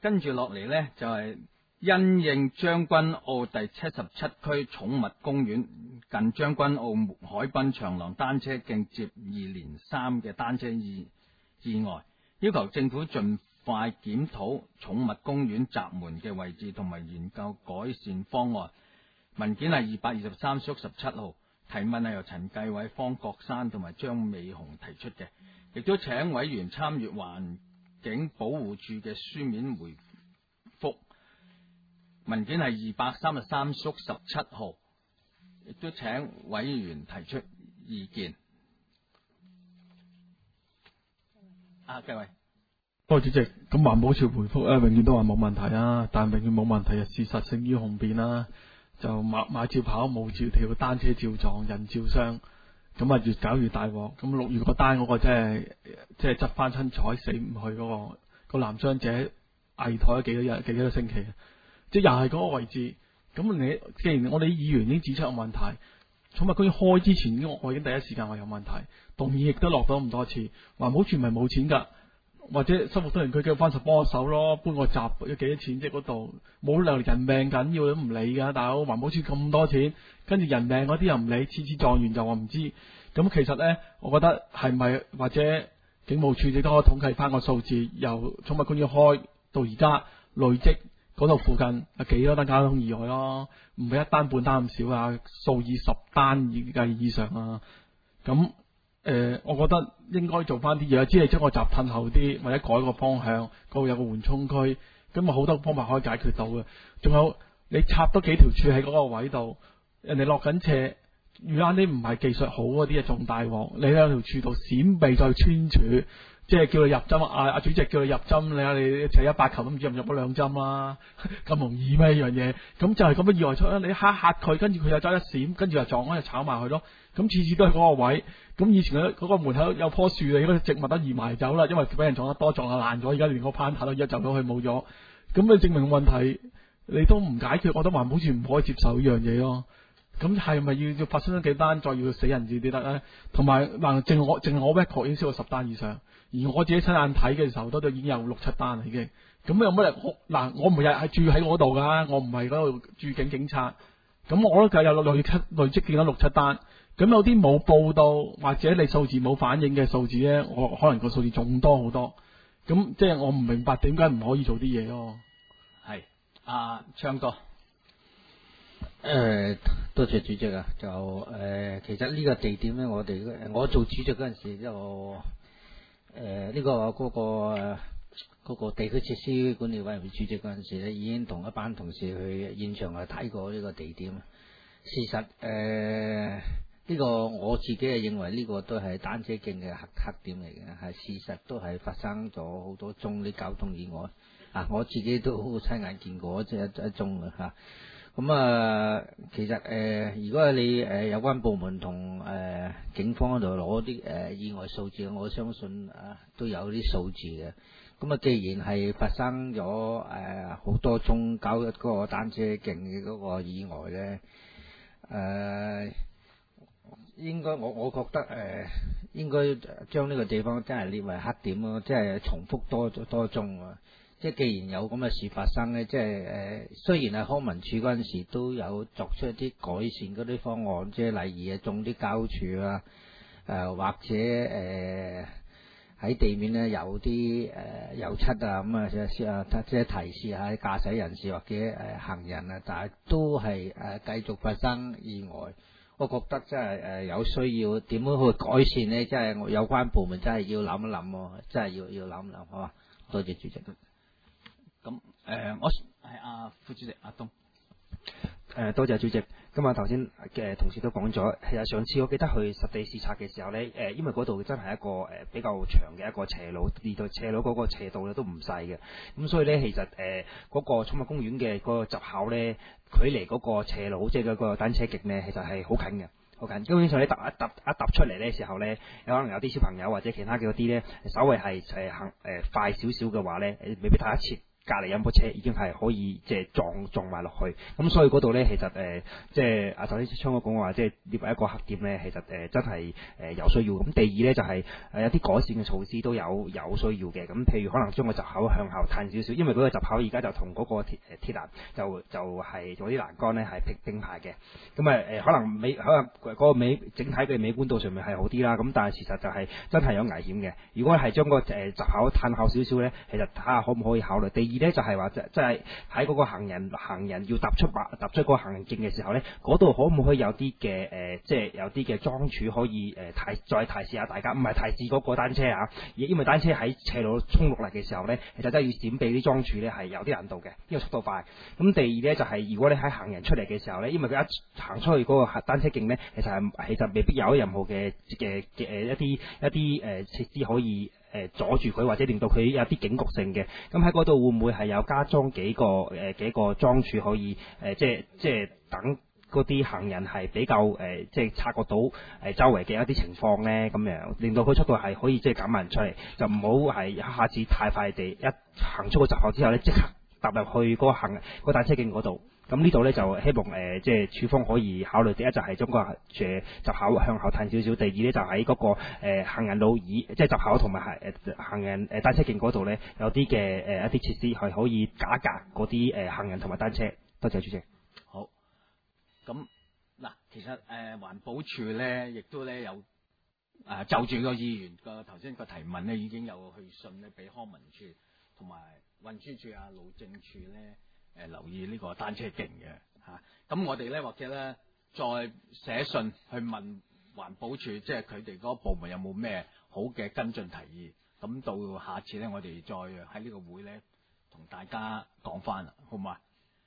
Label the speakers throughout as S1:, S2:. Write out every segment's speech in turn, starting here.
S1: 跟住落嚟呢，就係因應將軍澳第77區寵物公園近將軍澳海濱長廊單車徑接二連三嘅單車意外，要求政府盡快檢討寵物公園閘門嘅位置同埋研究改善方案。文件係223/17號，提問係由陳繼偉、方國山同埋張美雄提出嘅，亦都請委員參閱環境保護署嘅書面回覆。文件係233/17號，亦都請委員提出意見。繼位。
S2: 多謝主席。咁環保署回覆咧，永遠都話冇問題啊，但永遠冇問題啊，事實勝於雄辯啦。就馬照跑，舞照跳，單車照撞，人照傷。咁啊，越搞越大鑊。咁6月嗰單嗰個真係執翻親彩死唔去嗰個男傷者危殆咗幾多星期，即係又係嗰個位置。咁你既然我哋議員已經指出有問題，寵物公園開之前我已經第一時間話有問題，動議亦都落咗咁多次，環保署唔係冇錢㗎。或者生活多人區叫翻實幫手咯，搬個閘要幾多錢啫？嗰度冇理由人命緊要都唔理噶，大佬環保署咁多錢，跟住人命嗰啲又唔理，次撞完就話唔知。咁其實呢，我覺得係咪或者警務處你都可以統計翻個數字，由寵物公園開到而家累積嗰度附近有幾多單交通意外咯？唔係一單半單咁少啊，數以十單以上啊。咁我覺得應該做翻啲嘢，只係將個閘褪後啲，或者改個方向，嗰度有個緩衝區，咁啊好多方法可以解決到嘅。仲有你插多幾條柱喺嗰個位度，人哋落緊斜，遇啱啲唔係技術好嗰啲啊，仲大鑊。你喺條柱度閃避再穿柱，即係叫佢入針啊！主席叫佢入針，你斜100球都唔知入唔入咗2針啦，咁容易咩呢樣嘢？咁就係咁嘅意外出啦！你嚇佢，跟住佢又走一閃，跟住又撞，又炒埋去咯。咁次次都係嗰個位。咁以前嗰個門口有棵樹，你嗰啲植物都移埋走啦，因為俾人撞得多，撞下爛咗，而家連個攀塔都一走咗去冇咗。咁你證明問題你都唔解決，我覺得環保署唔可以接受呢樣嘢咯。咁係咪要發生咗幾單再要死人至得咧？同埋嗱，淨係我 record 已經超過10單以上，而我自己親眼睇嘅時候都已經有6-7單啦已經。咁有乜人我唔係住喺嗰度噶，我唔係嗰度駐警察。咁我都計有累積見到6-7單。咁有啲冇報道或者你數字冇反映嘅數字咧，我可能個數字仲多好多。咁即係我唔明白點解唔可以做啲嘢咯。
S1: 係昌哥。
S3: 多謝主席啊。就其實呢個地點咧，我做主席嗰陣時就呢個個地區設施管理委員會主席嗰陣時咧，已經同一班同事去現場去睇過呢個地點。事實呢個我自己係認為呢個都係單車徑嘅黑點嚟嘅，係事實都係發生咗好多宗啲交通意外啊！我自己都親眼見過即係一宗嘅嚇。咁其實如果你有關部門同警方嗰度攞啲意外數字，我相信都有啲數字嘅。咁既然係發生咗好多宗搞嗰個單車徑嘅嗰個意外咧，應該我覺得應該將呢個地方真係列為黑點咯，即係重複多宗啊！即係既然有咁嘅事發生咧，即係雖然係康文署嗰陣時都有作出一啲改善嗰啲方案，即係例如種啲膠柱啊，或者喺地面咧有啲油漆啊咁即係提示下駕駛人士或者行人啊，但係都係繼續發生意外。我覺得真係有需要點樣去改善呢？真係有關部門真係要諗一諗，真係要諗一諗，好嘛？多謝主席。
S1: 咁我係副主席阿東。
S4: 多謝主席。咁啊頭先嘅同事都講咗，其實上次我記得去實地視察嘅時候呢，因為嗰度真係一個比較長嘅一個斜路，而到斜路嗰個斜度咧都唔細嘅，咁所以呢，其實嗰個寵物公園嘅嗰個閘口呢，距離嗰個斜路即係嗰個單車徑呢，其實係好近嘅。好緊，基本上你踏出嚟呢時候呢，有可能有啲小朋友或者其他嘅嗰啲呢，稍微係行快少少嘅話呢，未必睇得切隔離有部車已經係可以即係撞埋落去，咁所以嗰度咧其實即係頭先昌哥講話，即係列為一個黑點咧，其實真係有需要。咁第二咧就係有啲改善嘅措施都有需要嘅。咁譬如可能將個閘口向後褪少少，因為嗰個閘口而家就同嗰個鐵欄就係做啲欄杆咧係並排嘅。咁可能嗰個整體嘅美觀度上面係好啲啦。咁但係事實就係真係有危險嘅。如果係將個閘口褪後少少咧，其實睇下可唔可以考慮。第二咧就係話即係喺嗰個行人要踏出嗰個行人徑嘅時候咧，嗰度可唔可以有啲嘅即係有啲嘅樁柱可以再提示下大家，唔係提示嗰個單車啊，因為單車喺斜路衝落嚟嘅時候咧，其實真係要閃避啲樁柱咧係有啲難度嘅，因為速度快。咁第二咧就係如果你喺行人出嚟嘅時候咧，因為佢一行出去嗰個單車徑咧，其實未必有任何嘅一啲設施可以阻住佢，或者令到佢有啲警覺性嘅。咁喺嗰度會唔會係有加裝幾個樁柱可以即係等嗰啲行人係比較即係察覺到周圍嘅一啲情況咧，咁樣令到佢速度係可以即係減慢出嚟，就唔好係一下子太快地一行出個閘口之後咧，即刻踏入去嗰個單車徑嗰度。咁呢度咧就希望即係處方可以考慮，第一就係將個閘口向後褪少少，第二咧就喺嗰個行人路即係閘口同埋行人單車徑嗰度咧有啲嘅一啲設施係可以隔一隔嗰啲行人同埋單車。多謝主席。
S1: 好，咁嗱，其實環保署咧亦都咧有就住個議員個頭先個提問咧，已經有去信咧俾康文署同埋運輸署路政署咧。留意呢個單車徑嘅嚇，咁我哋咧或者咧再寫信去問環保署，即係佢哋嗰個部門有冇咩好嘅跟進提議，咁到下次咧我哋再喺呢個會咧同大家講翻啦，好嘛？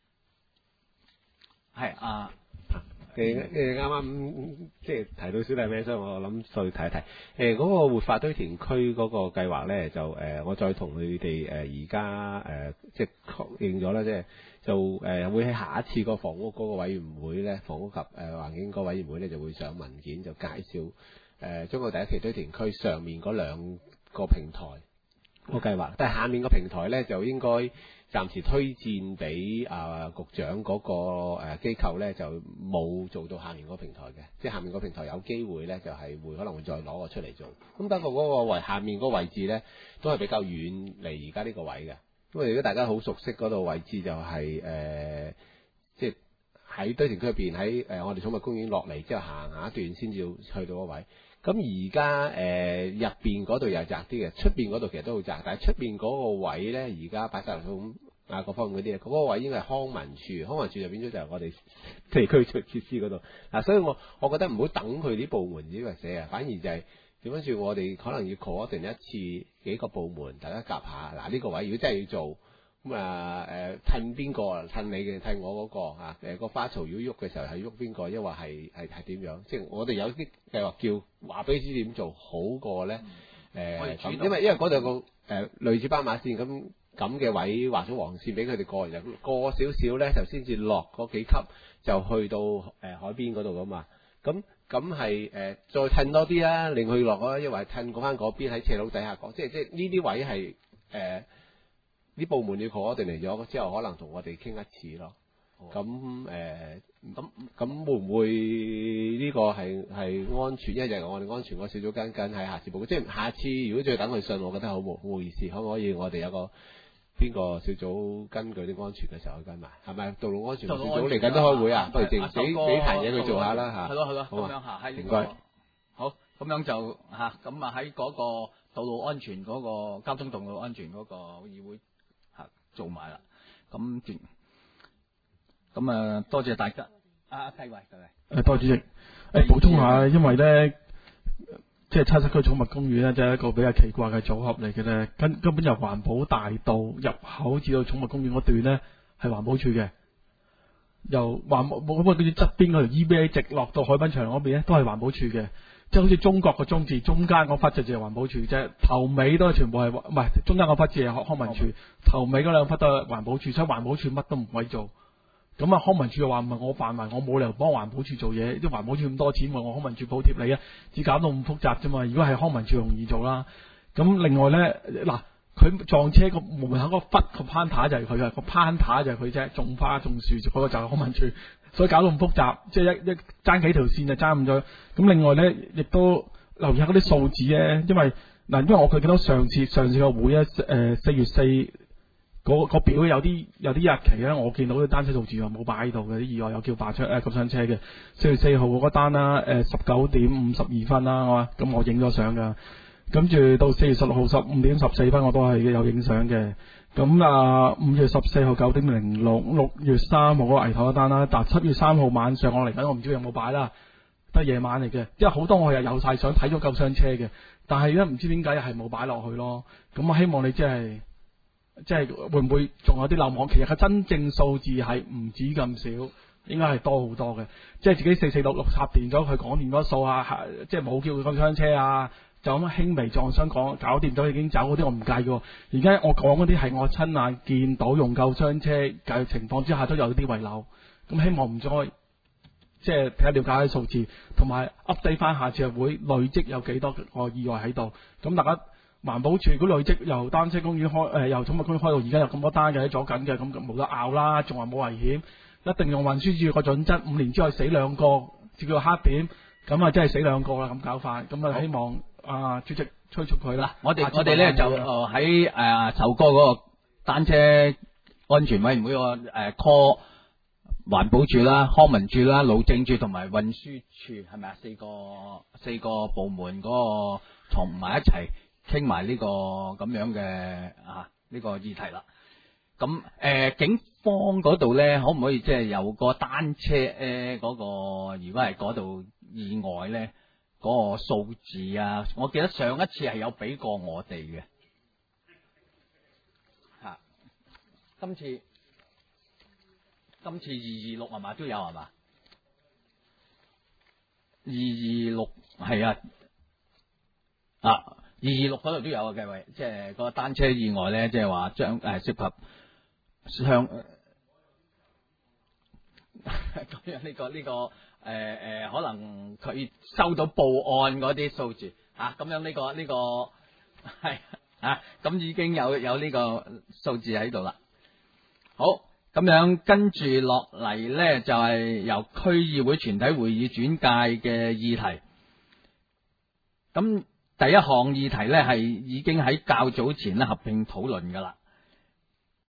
S1: 係
S5: 啱啱即係提到小弟咩，所以我諗再提一提。嗰個活化堆填區嗰個計劃咧，就我再同佢哋而家即係確認咗啦，即係就會喺下一次個房屋嗰個委員會咧，房屋及環境嗰個委員會咧就會上文件，就介紹中國第一期堆填區上面嗰兩個平台個計劃，但係下面個平台咧就應該暫時推薦俾局長嗰個機構咧，就冇做到下面嗰個平台嘅，即係下面個平台有機會咧就係可能會再攞個出嚟做。咁不過嗰個下面嗰個位置咧都係比較遠離而家呢個位嘅，因為如果大家好熟悉嗰度位置就係即係喺堆填區入邊，喺我哋寵物公園落嚟之後行下一段先至去到嗰位。咁而家入邊嗰度又窄啲嘅，出邊嗰度其實都好窄，但係出邊嗰個位咧，而家擺晒落咁各方面嗰啲嗰個位應該係康文署，康文署就變咗就係我哋地區設施嗰度。所以我覺得唔好等佢啲部門自己寫啊，反而就係點樣算，我哋可能要 coordinate 一次幾個部門，大家夾下。呢個位如果真係要做咁褪邊個褪你嘅，褪我嗰個個花槽如果喐嘅時候係喐邊個，抑或係點樣？即係我哋有啲計劃叫話俾你知點做好過咧。因為嗰度有個類似斑馬線咁嘅位畫咗黃線俾佢哋過，就過少少咧就先至落嗰幾級就去到海邊嗰度噶嘛。咁係再褪多啲啦，令佢落啊，抑或係褪翻嗰邊喺斜路底下講，即係呢啲位係啲部門要 coordinate咗之後，可能同我哋傾一次咯。咁會唔會呢個係安全？因為就係我哋安全個小組跟喺下次報告，即係下次如果再等佢信，我覺得好冇意思。可唔可以我哋有個邊個小組根據啲安全嘅時候去跟埋？係咪道路安全小組嚟緊都開會啊？不如俾排嘢佢做下啦嚇。係咯，咁樣嚇，唔該。
S1: 好，咁樣就嚇，咁喺嗰個道路安全嗰個交通道路安全嗰個議會嚇做埋啦。咁多謝大家。繼位。
S2: 多謝主席。補充下，因為咧，即係七七區寵物公園咧，即係一個比較奇怪嘅組合嚟嘅咧。根本由環保大道入口至到寵物公園嗰段咧，係環保署嘅。由環保咁啊，跟住側邊嗰條 EVA 直落到海濱長廊嗰邊咧，都係環保署嘅。即係好似中國個中字，中間嗰忽就係環保署啫，頭尾都係全部係唔係中間嗰忽字係康文署，頭尾嗰兩忽都係環保署，所以環保署乜都唔鬼做。咁康文署又話唔係我範圍，我冇理由幫環保署做嘢，啲環保署咁多錢，我康文署補貼你啊，只搞到咁複雜啫嘛。如果係康文署容易做啦。咁另外咧， 佢撞車個門口嗰個忽個攀塔就係佢嘅，個攀塔就係佢啫，種花種樹嗰個就係康文署，所以搞到咁複雜，即係一爭幾條線就爭咁咗。咁另外咧，亦都留意下嗰啲數字咧，因為我佢見到上次個會咧，4月4嗰表有啲日期咧，我見到啲單車數字又冇擺喺度嘅，啲意外有叫爆出急傷車嘅4月4號嗰單啦，19點52分啦，咁我影咗相㗎。跟住到4月16號15點14分我都係有影相嘅。咁5月14號9點06，6月3號嗰個危頭一單啦，但7月3號晚上我嚟緊，我唔知有冇擺啦，得夜晚嚟嘅，因為好多我又有晒相睇咗救傷車嘅，但係咧唔知點解係冇擺落去咯。咁我希望你即係會唔會仲有啲漏網？其實佢真正數字係唔止咁少，應該係多好多嘅。即係自己446插電咗佢講掂咗數啊，即係冇叫佢救傷車啊。就咁輕微撞傷搞掂咗已經走嗰啲我唔介意喎。而家我講嗰啲係我親眼見到用救傷車嘅情況之下都有啲遺漏，咁希望唔再即係睇下了解啲數字，同埋 update 翻下次會累積有幾多個意外喺度。咁大家環保署如果累積由單車公園由寵物公園開到而家有咁多單嘅喺左緊嘅，咁冇得拗啦，仲話冇危險，一定用運輸署個準則，5年之後死2個，叫做黑點，咁真係死2個啦咁搞法，咁希望。主席催促佢啦。
S1: 我哋咧就喺首歌嗰個單車安全委員會個call 環保署啦、康文署啦、路政署同埋運輸署係咪啊？四個部門嗰個同埋一齊傾埋呢個咁樣嘅呢個議題啦。咁警方嗰度咧，可唔可以即係有個單車嗰個，如果係嗰度意外咧？嗰個數字啊，我記得上一次係有俾過我哋嘅，今次226係嘛都有係嘛？226係啊，226嗰度都有嘅位，即係個單車意外咧，即係話將涉及向咁樣呢個。可能佢收到報案嗰啲數字咁樣呢個係咁已經有呢個數字喺度啦。好，咁樣跟住落嚟咧，就係由區議會全體會議轉介嘅議題。咁第一項議題咧係已經喺較早前咧合併討論噶啦。